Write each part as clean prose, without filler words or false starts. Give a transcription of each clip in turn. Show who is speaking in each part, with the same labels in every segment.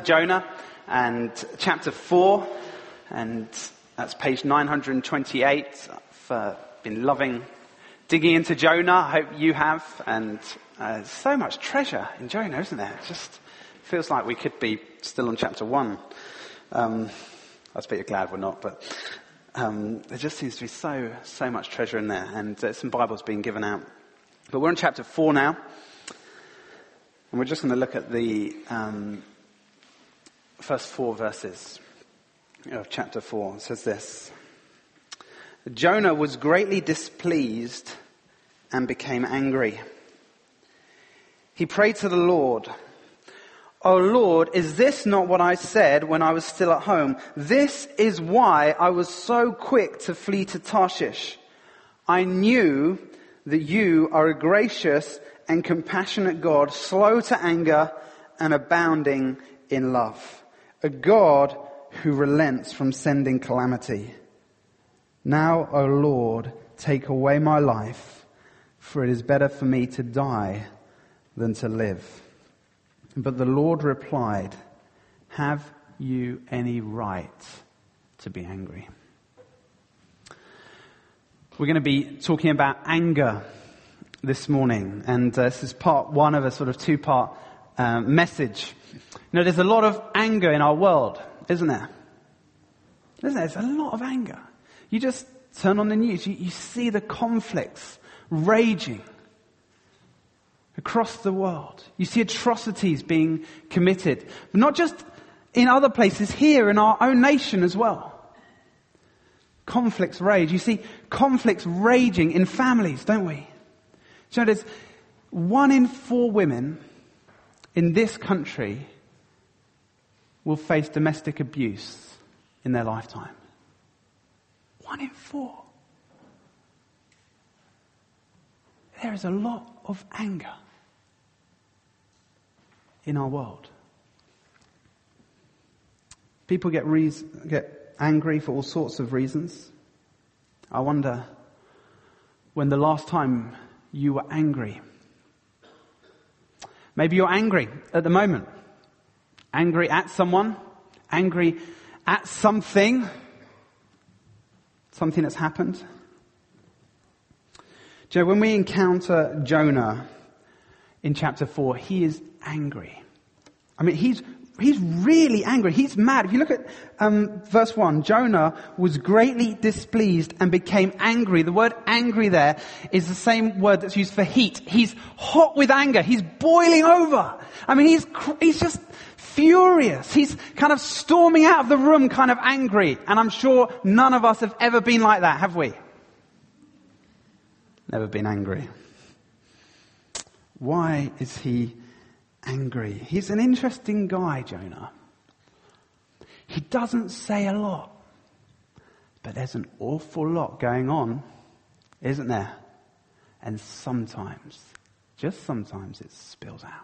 Speaker 1: Jonah and chapter 4, and that's page 928. I've been loving digging into Jonah. I hope you have, and there's so much treasure in Jonah, isn't there? It just feels like we could be still on chapter 1. I was a bit glad we're not, but there just seems to be so much treasure in there, and some Bibles being given out. But we're on chapter 4 now. And we're just going to look at the first 4 verses of chapter 4. It says this: Jonah was greatly displeased and became angry. He prayed to the Lord, "O Lord, is this not what I said when I was still at home? This is why I was so quick to flee to Tarshish. I knew that you are a gracious and compassionate God, slow to anger and abounding in love, a God who relents from sending calamity. Now, O Lord, take away my life, for it is better for me to die than to live." But the Lord replied, "Have you any right to be angry?" We're going to be talking about anger this morning, and this is part 1 of a sort of 2-part message. You know, there's a lot of anger in our world, isn't there? There's a lot of anger. You just turn on the news, you see the conflicts raging across the world. You see atrocities being committed, but not just in other places, here in our own nation as well. Conflicts rage. You see conflicts raging in families, don't we? So there's 1 in 4 women in this country will face domestic abuse in their lifetime. 1 in 4. There is a lot of anger in our world. People get angry for all sorts of reasons. I wonder when the last time you were angry. Maybe you're angry at the moment. Angry at someone. Angry at something. Something that's happened. Do you know, when we encounter Jonah in chapter 4, he is angry. I mean, he's really angry. He's mad. If you look at verse 1, Jonah was greatly displeased and became angry. The word angry there is the same word that's used for heat. He's hot with anger. He's boiling over. I mean, he's just furious. He's kind of storming out of the room kind of angry. And I'm sure none of us have ever been like that, have we? Never been angry. Why is he angry? He's an interesting guy, Jonah. He doesn't say a lot, but there's an awful lot going on, isn't there? And sometimes, just sometimes, it spills out.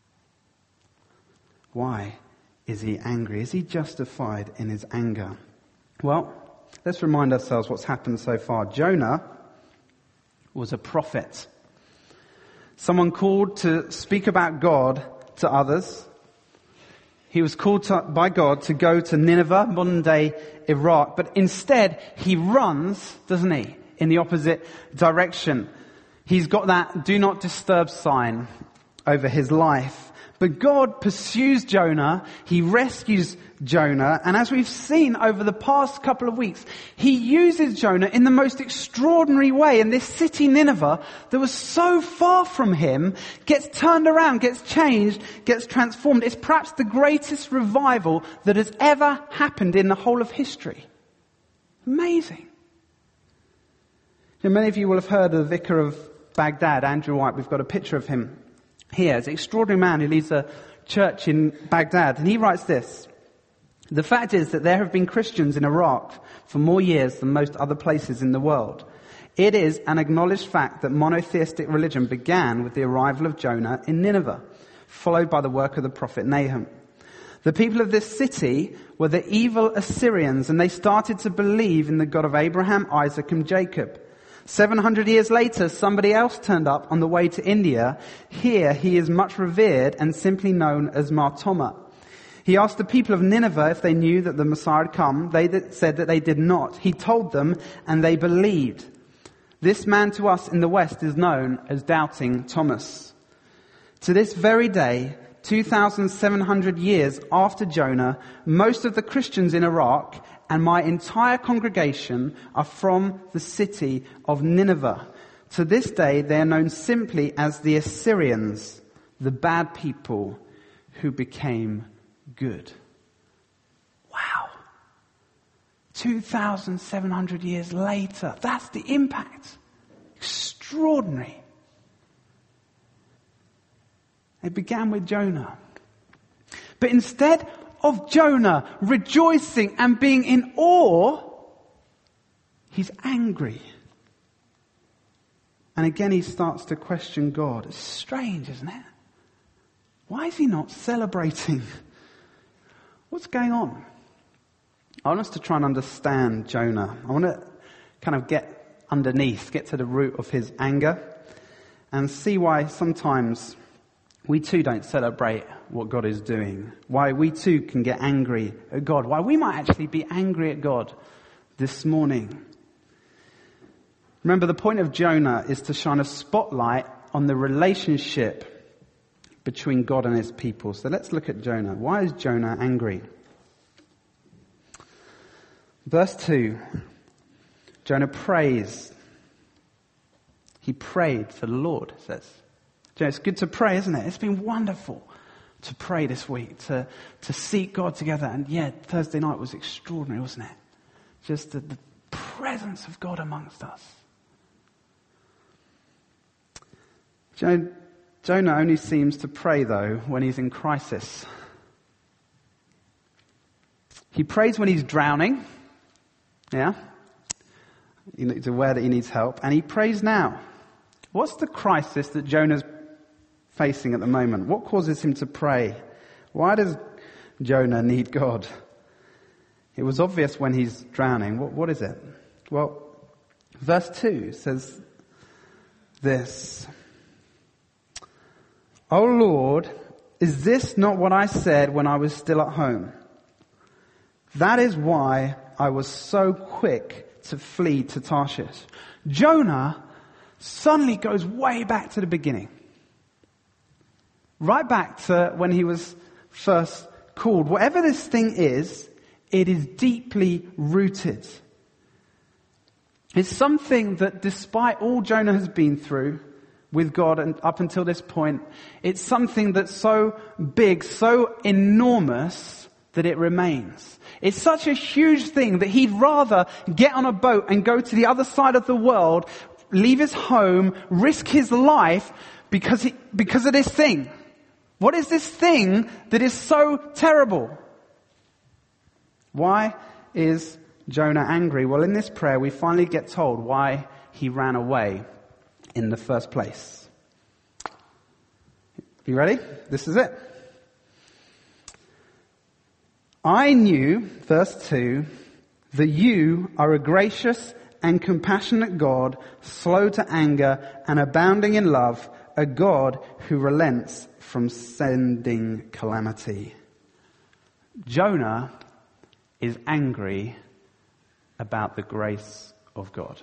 Speaker 1: Why is he angry? Is he justified in his anger? Well, let's remind ourselves what's happened so far. Jonah was a prophet. Someone called to speak about God to others. He was called by God to go to Nineveh, modern day Iraq, but instead he runs, doesn't he, in the opposite direction. He's got that do not disturb sign over his life. But God pursues Jonah, he rescues Jonah, and as we've seen over the past couple of weeks, he uses Jonah in the most extraordinary way. And this city Nineveh, that was so far from him, gets turned around, gets changed, gets transformed. It's perhaps the greatest revival that has ever happened in the whole of history. Amazing. Many of you will have heard of the Vicar of Baghdad, Andrew White. We've got a picture of him here. He's an extraordinary man who leads a church in Baghdad. And he writes this: "The fact is that there have been Christians in Iraq for more years than most other places in the world. It is an acknowledged fact that monotheistic religion began with the arrival of Jonah in Nineveh, followed by the work of the prophet Nahum. The people of this city were the evil Assyrians, and they started to believe in the God of Abraham, Isaac, and Jacob. 700 years later, somebody else turned up on the way to India. Here he is much revered and simply known as Mar Thoma. He asked the people of Nineveh if they knew that the Messiah had come. They said that they did not. He told them, and they believed. This man to us in the West is known as Doubting Thomas. To this very day, 2,700 years after Jonah, most of the Christians in Iraq and my entire congregation are from the city of Nineveh. To this day, they are known simply as the Assyrians, the bad people who became good. Wow. 2,700 years later, that's the impact. Extraordinary. It began with Jonah. But instead of Jonah rejoicing and being in awe, he's angry. And again he starts to question God. It's strange, isn't it? Why is he not celebrating? What's going on? I want us to try and understand Jonah. I want to kind of get underneath, get to the root of his anger and see why sometimes we too don't celebrate what God is doing. Why we too can get angry at God. Why we might actually be angry at God this morning. Remember, the point of Jonah is to shine a spotlight on the relationship between God and his people. So let's look at Jonah. Why is Jonah angry? Verse 2. Jonah prays. He prayed for the Lord, it says. It's good to pray, isn't it? It's been wonderful to pray this week, to seek God together. And yeah, Thursday night was extraordinary, wasn't it? Just the presence of God amongst us. Jonah only seems to pray, though, when he's in crisis. He prays when he's drowning. Yeah? He's aware that he needs help. And he prays now. What's the crisis that Jonah's facing at the moment? What causes him to pray? Why does Jonah need God? It was obvious when he's drowning. What is it? Well, verse 2 says this. O Lord, is this not what I said when I was still at home? That is why I was so quick to flee to Tarshish. Jonah suddenly goes way back to the beginning. Right back to when he was first called. Whatever this thing is, it is deeply rooted. It's something that despite all Jonah has been through with God and up until this point, it's something that's so big, so enormous that it remains. It's such a huge thing that he'd rather get on a boat and go to the other side of the world, leave his home, risk his life because of this thing. What is this thing that is so terrible? Why is Jonah angry? Well, in this prayer, we finally get told why he ran away in the first place. You ready? This is it. I knew, verse 2, that you are a gracious and compassionate God, slow to anger and abounding in love, a God who relents from sending calamity. Jonah is angry about the grace of God.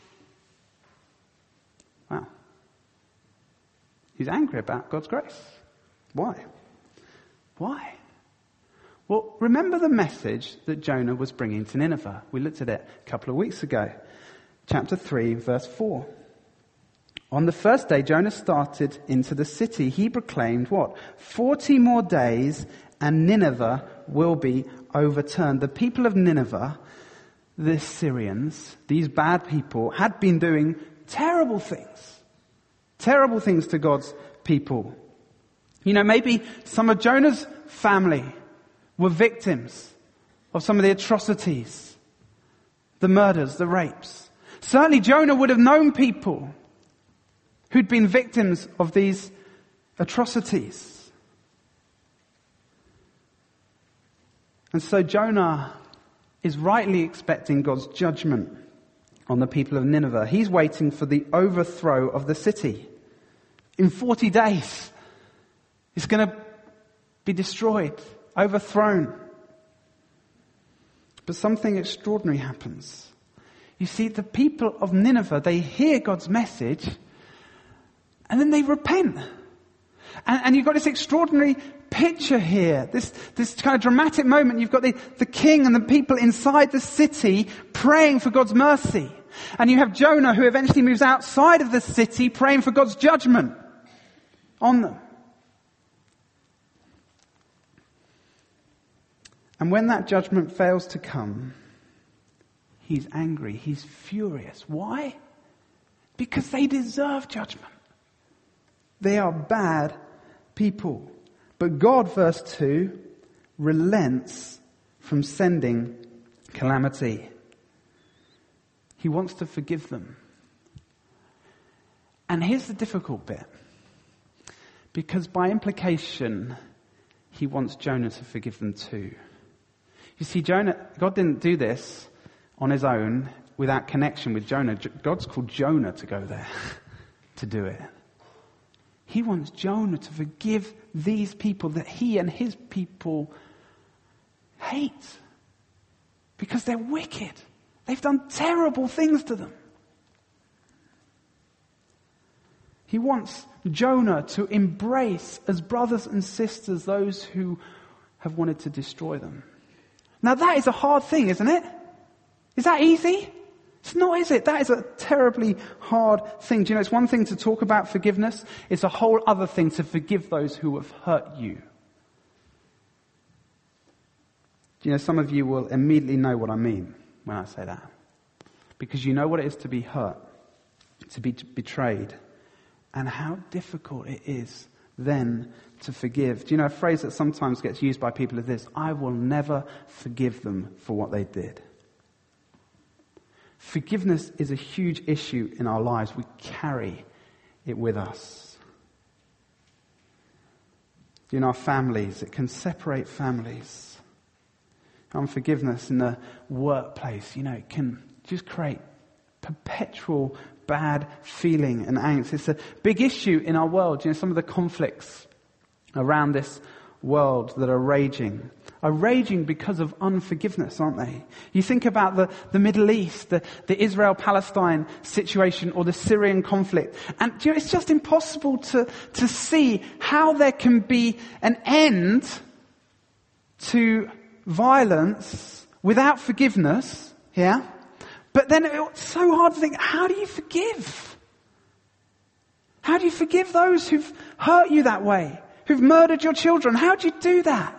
Speaker 1: Wow. He's angry about God's grace. Why? Why? Well, remember the message that Jonah was bringing to Nineveh. We looked at it a couple of weeks ago. Chapter 3, verse 4. On the first day Jonah started into the city, he proclaimed what? 40 more days and Nineveh will be overturned. The people of Nineveh, the Assyrians, these bad people, had been doing terrible things to God's people. You know, maybe some of Jonah's family were victims of some of the atrocities, the murders, the rapes. Certainly Jonah would have known people who'd been victims of these atrocities. And so Jonah is rightly expecting God's judgment on the people of Nineveh. He's waiting for the overthrow of the city. In 40 days, it's going to be destroyed, overthrown. But something extraordinary happens. You see, the people of Nineveh, they hear God's message and then they repent. And you've got this extraordinary picture here, this kind of dramatic moment. You've got the king and the people inside the city praying for God's mercy. And you have Jonah, who eventually moves outside of the city praying for God's judgment on them. And when that judgment fails to come, he's angry, he's furious. Why? Because they deserve judgment. They are bad people. But God, verse 2, relents from sending calamity. He wants to forgive them. And here's the difficult bit. Because by implication, he wants Jonah to forgive them too. You see, God didn't do this on his own without connection with Jonah. God's called Jonah to go there to do it. He wants Jonah to forgive these people that he and his people hate because they're wicked. They've done terrible things to them. He wants Jonah to embrace as brothers and sisters those who have wanted to destroy them. Now that is a hard thing, isn't it? Is that easy? It's not, is it? That is a terribly hard thing. Do you know, it's one thing to talk about forgiveness. It's a whole other thing to forgive those who have hurt you. Do you know, some of you will immediately know what I mean when I say that. Because you know what it is to be hurt, to be betrayed, and how difficult it is then to forgive. Do you know, a phrase that sometimes gets used by people is this: I will never forgive them for what they did. Forgiveness is a huge issue in our lives. We carry it with us. In our families, it can separate families. Unforgiveness in the workplace, it can just create perpetual bad feeling and angst. It's a big issue in our world. Some of the conflicts around this world that are raging because of unforgiveness, aren't they? You think about the Middle East, the Israel-Palestine situation, or the Syrian conflict, and it's just impossible to see how there can be an end to violence without forgiveness, yeah? But then it's so hard to think, how do you forgive? How do you forgive those who've hurt you that way? Who've murdered your children? How do you do that?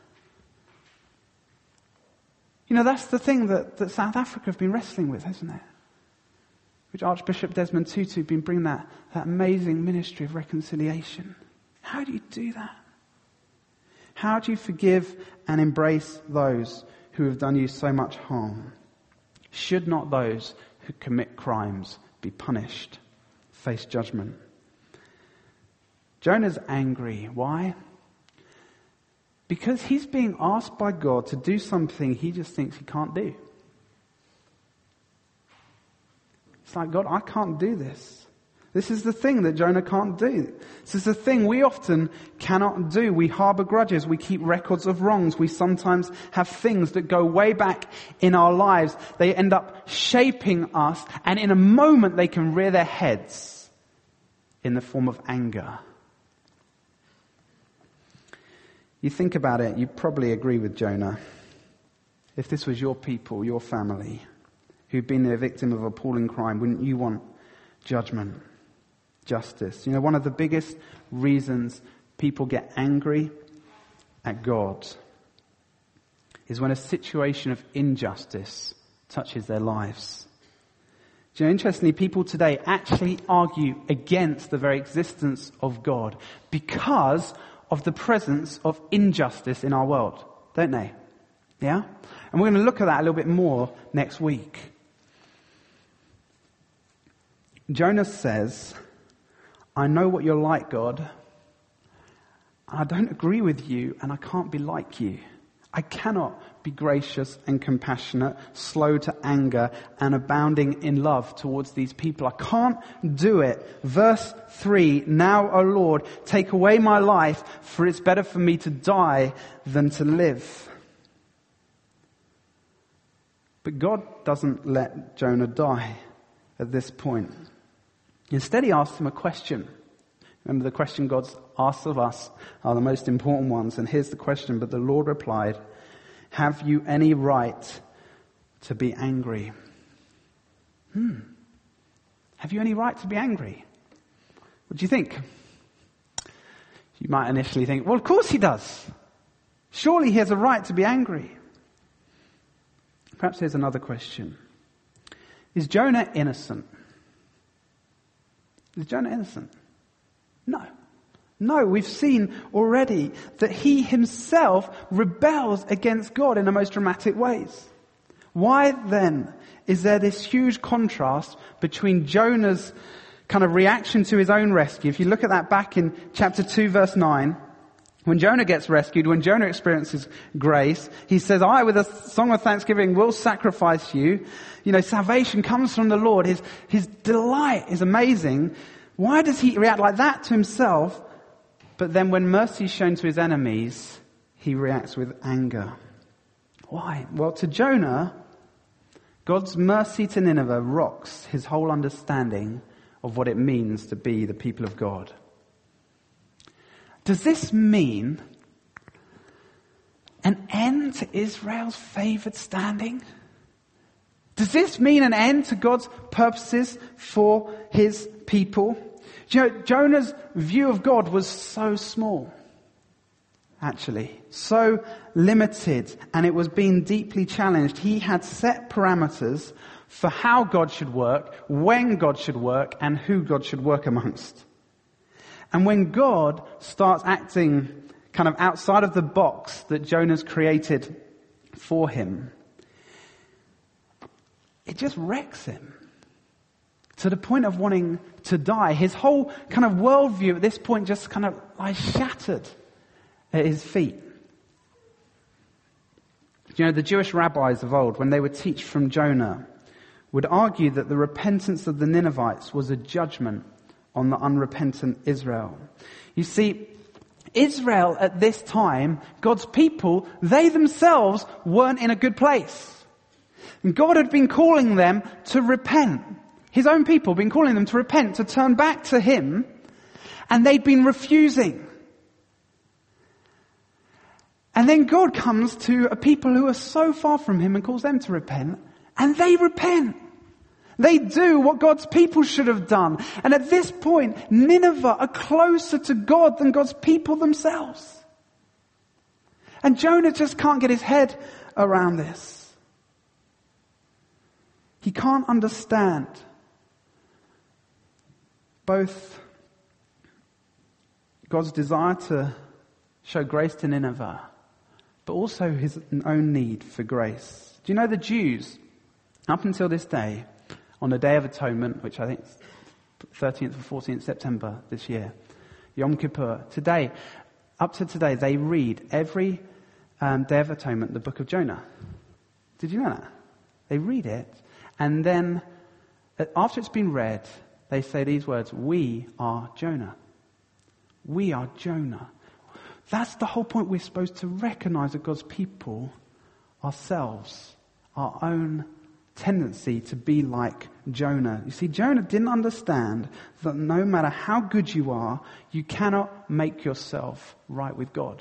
Speaker 1: That's the thing that South Africa have been wrestling with, isn't it? Which Archbishop Desmond Tutu has been bringing that amazing ministry of reconciliation. How do you do that? How do you forgive and embrace those who have done you so much harm? Should not those who commit crimes be punished, face judgment? Jonah's angry. Why? Because he's being asked by God to do something he just thinks he can't do. It's like, God, I can't do this. This is the thing that Jonah can't do. This is the thing we often cannot do. We harbor grudges. We keep records of wrongs. We sometimes have things that go way back in our lives. They end up shaping us, and in a moment they can rear their heads in the form of anger. You think about it, you probably agree with Jonah. If this was your people, your family, who'd been the victim of appalling crime, wouldn't you want judgment, justice? One of the biggest reasons people get angry at God is when a situation of injustice touches their lives. Interestingly, people today actually argue against the very existence of God because of the presence of injustice in our world, don't they? Yeah? And we're going to look at that a little bit more next week. Jonah says, I know what you're like, God. I don't agree with you, and I can't be like you. I cannot be gracious and compassionate, slow to anger, and abounding in love towards these people. I can't do it. Verse 3, now, O Lord, take away my life, for it's better for me to die than to live. But God doesn't let Jonah die at this point. Instead, he asks him a question. Remember, the question God asks of us are the most important ones. And here's the question. But the Lord replied, have you any right to be angry? Have you any right to be angry? What do you think? You might initially think, well, of course he does. Surely he has a right to be angry. Perhaps here's another question. Is Jonah innocent? Is Jonah innocent? No, we've seen already that he himself rebels against God in the most dramatic ways. Why then is there this huge contrast between Jonah's kind of reaction to his own rescue? If you look at that back in chapter 2 verse 9, when Jonah gets rescued, when Jonah experiences grace, he says, I with a song of thanksgiving will sacrifice you. You know, salvation comes from the Lord. His delight is amazing. Why does he react like that to himself? But then when mercy is shown to his enemies, he reacts with anger. Why? Well, to Jonah, God's mercy to Nineveh rocks his whole understanding of what it means to be the people of God. Does this mean an end to Israel's favored standing? Does this mean an end to God's purposes for his people? Do you know, Jonah's view of God was so small, actually, so limited, and it was being deeply challenged. He had set parameters for how God should work, when God should work, and who God should work amongst. And when God starts acting kind of outside of the box that Jonah's created for him, it just wrecks him to the point of wanting to die. His whole kind of worldview at this point just kind of lies shattered at his feet. You know, the Jewish rabbis of old, when they would teach from Jonah, would argue that the repentance of the Ninevites was a judgment on the unrepentant Israel. You see, Israel at this time, God's people, they themselves weren't in a good place. And God had been calling them to repent. His own people had been calling them to repent, to turn back to Him, and they'd been refusing. And then God comes to a people who are so far from Him and calls them to repent, and they repent. They do what God's people should have done. And at this point, Nineveh are closer to God than God's people themselves. And Jonah just can't get his head around this. He can't understand both God's desire to show grace to Nineveh, but also his own need for grace. Do you know the Jews, up until this day, on the Day of Atonement, which I think is 13th or 14th September this year, Yom Kippur, today, up to today, they read every Day of Atonement, the book of Jonah. Did you know that? They read it, and then after it's been read, they say these words, "We are Jonah. We are Jonah." That's the whole point. We're supposed to recognize that God's people, ourselves, our own tendency to be like Jonah. You see, Jonah didn't understand that no matter how good you are, you cannot make yourself right with God.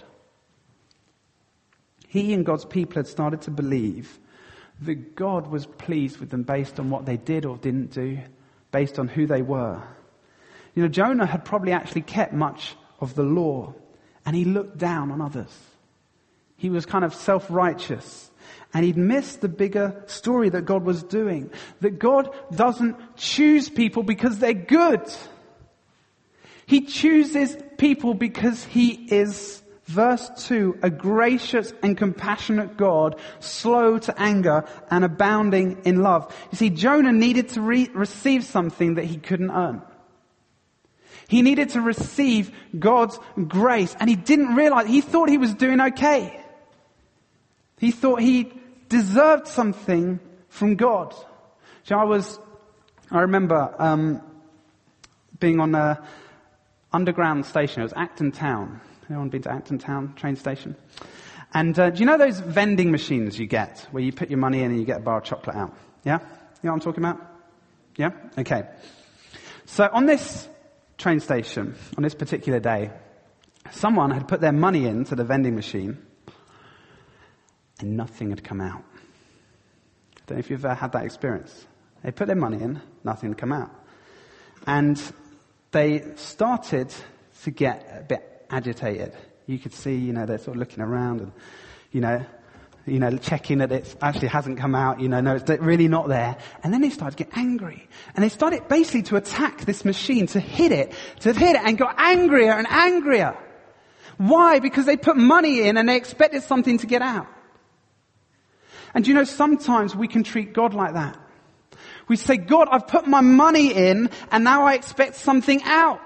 Speaker 1: He and God's people had started to believe that God was pleased with them based on what they did or didn't do, based on who they were. You know, Jonah had probably actually kept much of the law, and he looked down on others. He was kind of self-righteous. And he'd missed the bigger story that God was doing. That God doesn't choose people because they're good. He chooses people because He is, verse 2, a gracious and compassionate God, slow to anger and abounding in love. You see, Jonah needed to receive something that he couldn't earn. He needed to receive God's grace, and he didn't realize, he thought he was doing okay. He thought he deserved something from God. So I remember being on a underground station. It was Acton Town. Anyone been to Acton Town train station? And do you know those vending machines you get where you put your money in and you get a bar of chocolate out? Yeah? You know what I'm talking about? Yeah? Okay. So on this train station, on this particular day, someone had put their money into the vending machine and nothing had come out. I don't know if you've ever had that experience. They put their money in, nothing had come out. And they started to get a bit agitated. You could see, they're sort of looking around and, checking that it actually hasn't come out, no, it's really not there. And then they started to get angry. And they started basically to attack this machine, to hit it, and got angrier and angrier. Why? Because they put money in and they expected something to get out. And sometimes we can treat God like that. We say, God, I've put my money in and now I expect something out.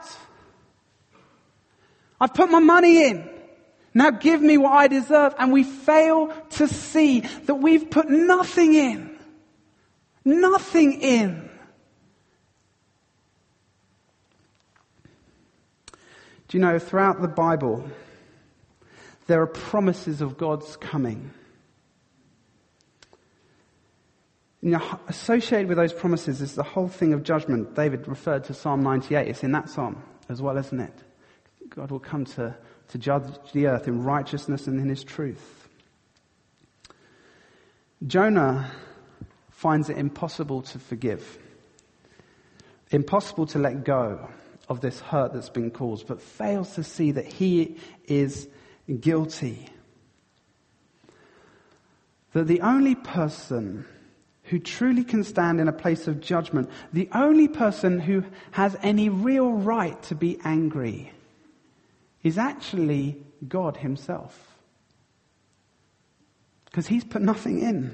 Speaker 1: I've put my money in. Now give me what I deserve. And we fail to see that we've put nothing in. Nothing in. Do you know, throughout the Bible, there are promises of God's coming. Associated with those promises is the whole thing of judgment. David referred to Psalm 98. It's in that psalm as well, isn't it? God will come to judge the earth in righteousness and in his truth. Jonah finds it impossible to forgive. Impossible to let go of this hurt that's been caused, but fails to see that he is guilty. That the only person who truly can stand in a place of judgment, the only person who has any real right to be angry, is actually God himself. Because he's put nothing in.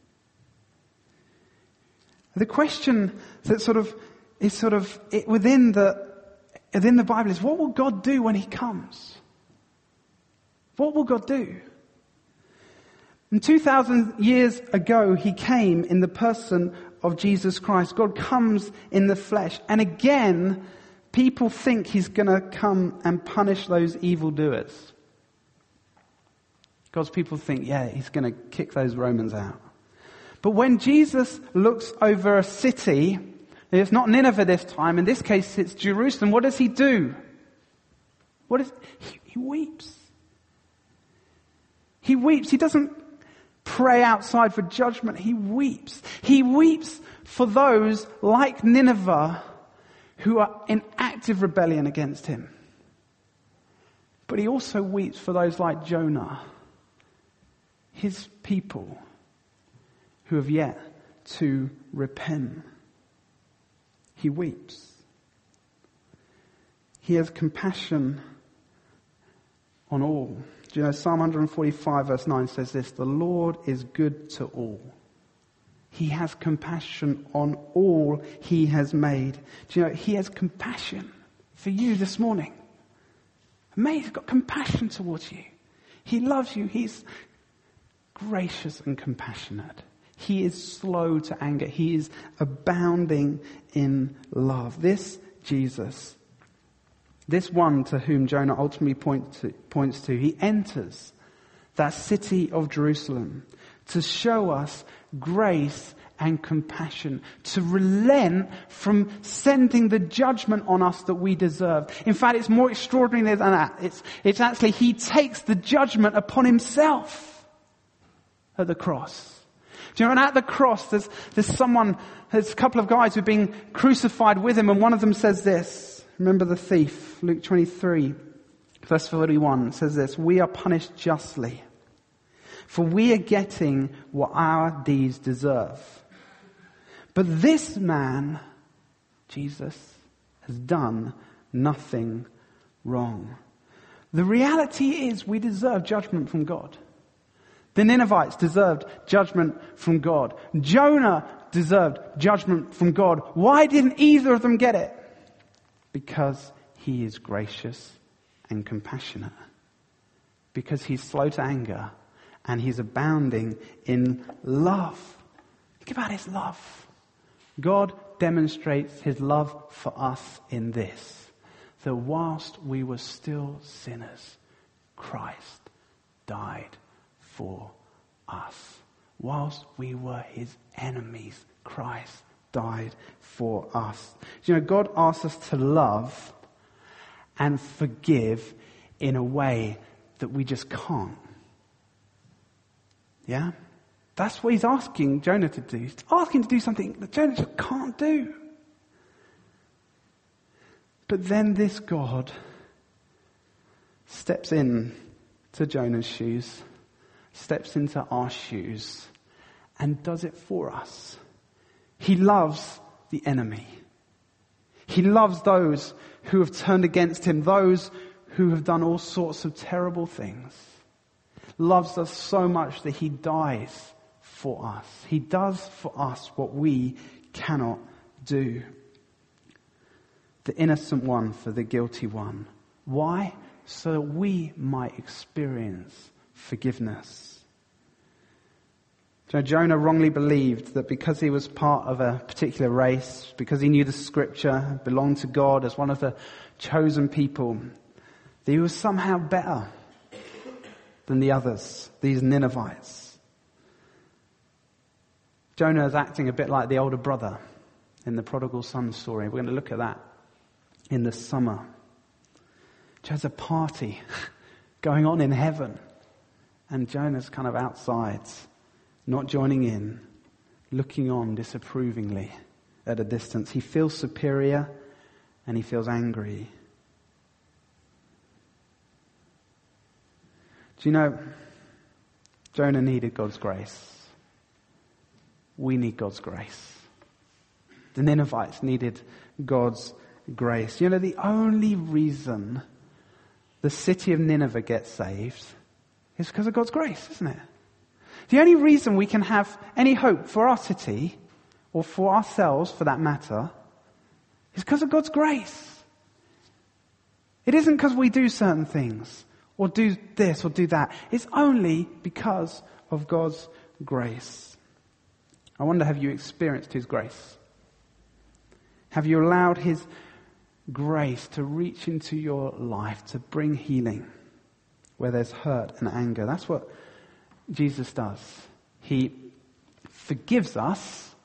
Speaker 1: The question that is within the Bible is, what will God do when he comes? What will God do? And 2,000 years ago, he came in the person of Jesus Christ. God comes in the flesh. And again, people think he's going to come and punish those evildoers. God's people think, he's going to kick those Romans out. But when Jesus looks over a city, it's not Nineveh this time, in this case it's Jerusalem, what does he do? He weeps. He weeps. He doesn't pray outside for judgment. He weeps. He weeps for those like Nineveh who are in active rebellion against him. But he also weeps for those like Jonah, his people, who have yet to repent. He weeps. He has compassion on all. Do you know, Psalm 145 verse 9 says this, the Lord is good to all. He has compassion on all he has made. Do you know, he has compassion for you this morning. He's got compassion towards you. He loves you. He's gracious and compassionate. He is slow to anger. He is abounding in love. This Jesus, this one to whom Jonah ultimately points to, he enters that city of Jerusalem to show us grace and compassion, to relent from sending the judgment on us that we deserve. In fact, it's more extraordinary than that. It's actually, he takes the judgment upon himself at the cross. Do you know, and at the cross, there's a couple of guys who've been crucified with him, and one of them says this. Remember the thief, Luke 23, verse 41 says this, we are punished justly, for we are getting what our deeds deserve. But this man, Jesus, has done nothing wrong. The reality is we deserve judgment from God. The Ninevites deserved judgment from God. Jonah deserved judgment from God. Why didn't either of them get it? Because he is gracious and compassionate. Because he's slow to anger and he's abounding in love. Think about his love. God demonstrates his love for us in this, that whilst we were still sinners, Christ died for us. Whilst we were his enemies, Christ died for us. You know, God asks us to love and forgive in a way that we just can't. Yeah? That's what he's asking Jonah to do. He's asking to do something that Jonah just can't do. But then this God steps in to Jonah's shoes, steps into our shoes, and does it for us. He loves the enemy. He loves those who have turned against him, those who have done all sorts of terrible things. Loves us so much that he dies for us. He does for us what we cannot do. The innocent one for the guilty one. Why? So that we might experience forgiveness. So Jonah wrongly believed that because he was part of a particular race, because he knew the scripture, belonged to God as one of the chosen people, that he was somehow better than the others, these Ninevites. Jonah is acting a bit like the older brother in the prodigal son story. We're going to look at that in the summer. There's a party going on in heaven, and Jonah's kind of outside, not joining in, looking on disapprovingly at a distance. He feels superior and he feels angry. Do you know, Jonah needed God's grace. We need God's grace. The Ninevites needed God's grace. You know, the only reason the city of Nineveh gets saved is because of God's grace, isn't it? The only reason we can have any hope for our city, or for ourselves for that matter, is because of God's grace. It isn't because we do certain things, or do this, or do that. It's only because of God's grace. I wonder, have you experienced his grace? Have you allowed his grace to reach into your life, to bring healing where there's hurt and anger? That's what Jesus does. He forgives us,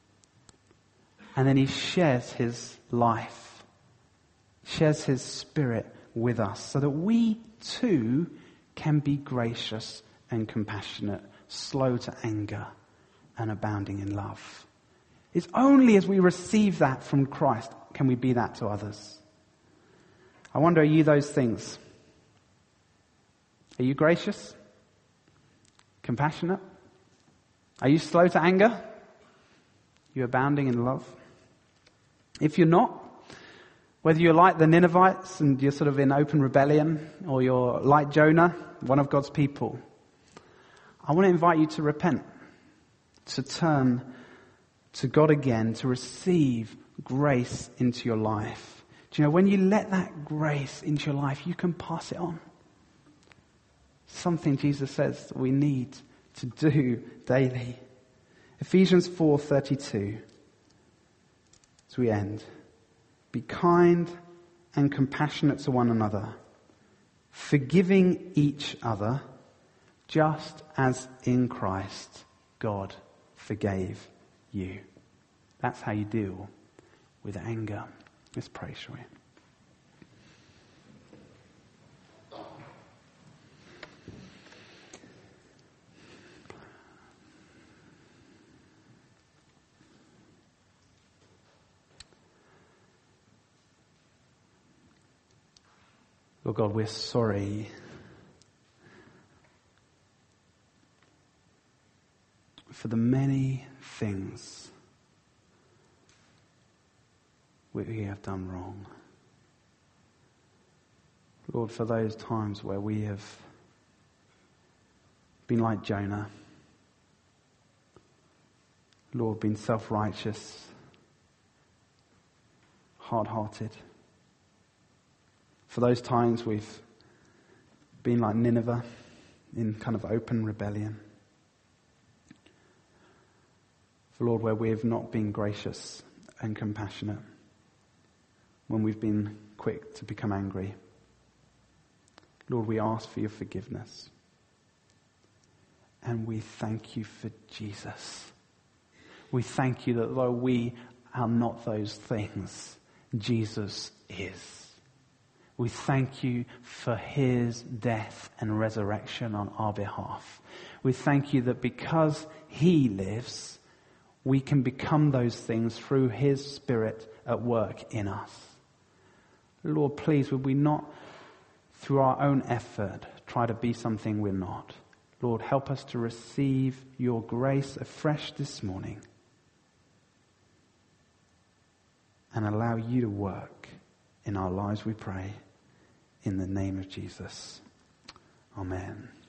Speaker 1: and then he shares his life, shares his spirit with us, so that we too can be gracious and compassionate, slow to anger and abounding in love. It's only as we receive that from Christ can we be that to others. I wonder, are you those things? Are you gracious? Compassionate? Are you slow to anger? Are you abounding in love? If you're not, whether you're like the Ninevites and you're sort of in open rebellion, or you're like Jonah, one of God's people, I want to invite you to repent, to turn to God again, to receive grace into your life. Do you know, when you let that grace into your life, you can pass it on. Something Jesus says that we need to do daily. Ephesians 4:32, as we end. Be kind and compassionate to one another, forgiving each other, just as in Christ God forgave you. That's how you deal with anger. Let's pray, shall we? Lord God, we're sorry for the many things we have done wrong. Lord, for those times where we have been like Jonah, Lord, been self-righteous, hard-hearted. For those times we've been like Nineveh, in kind of open rebellion. For Lord, where we have not been gracious and compassionate, when we've been quick to become angry, Lord, we ask for your forgiveness. And we thank you for Jesus. We thank you that though we are not those things, Jesus is. We thank you for his death and resurrection on our behalf. We thank you that because he lives, we can become those things through his Spirit at work in us. Lord, please, would we not, through our own effort, try to be something we're not. Lord, help us to receive your grace afresh this morning and allow you to work in our lives, we pray, in the name of Jesus. Amen.